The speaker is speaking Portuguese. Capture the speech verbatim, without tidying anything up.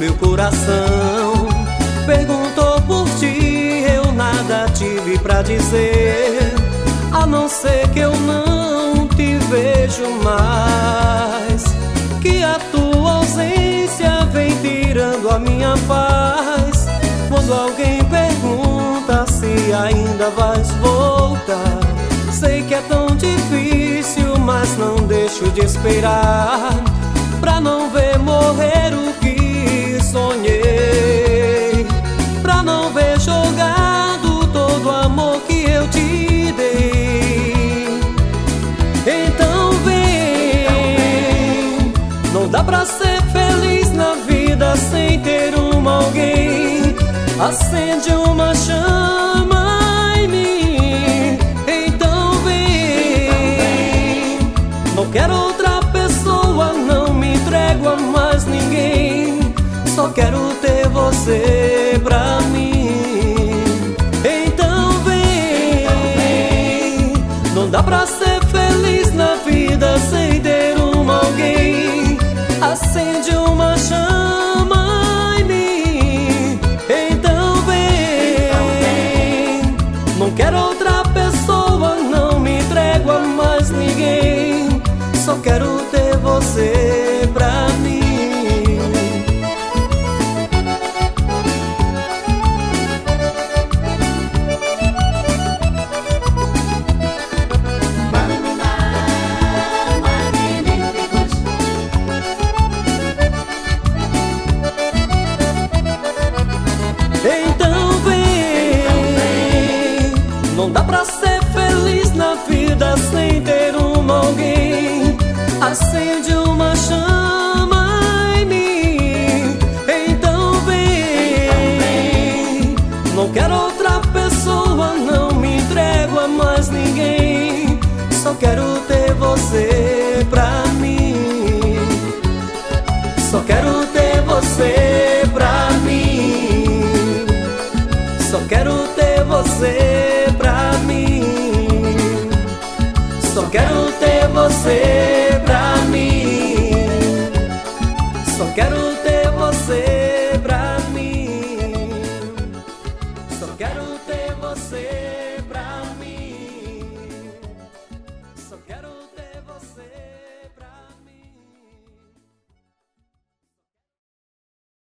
meu coração. Perguntou por ti, eu nada tive pra dizer, a não ser que eu não te vejo mais, que a tua ausência vem tirando a minha paz. Quando alguém pergunta se ainda vais voltar, sei que é tão difícil, mas não deixo de esperar, pra não ver morrer o que sonhei, pra não ver jogado todo o amor que eu te dei. Então vem, não dá pra ser feliz na vida sem ter uma alguém. Acende uma chama em mim. Então vem, não quero outra pessoa, não me entrego a mais ninguém, só quero ter você pra mim. Então vem, não dá pra ser feliz na vida sem ter uma alguém. Acende uma chama em mim. Então vem, não quero outra pessoa, não me entrego a mais ninguém, só quero ter você pra mim. Então vem, não dá pra ser feliz na vida sem ter uma alguém. Acende uma chama em mim. Então vem, não quero outra pessoa, não me entrego a mais ninguém, só quero ter você pra mim, só quero ter você pra mim, só quero ter você pra mim, só quero ter você pra mim, só quero ter você pra mim, só quero ter você.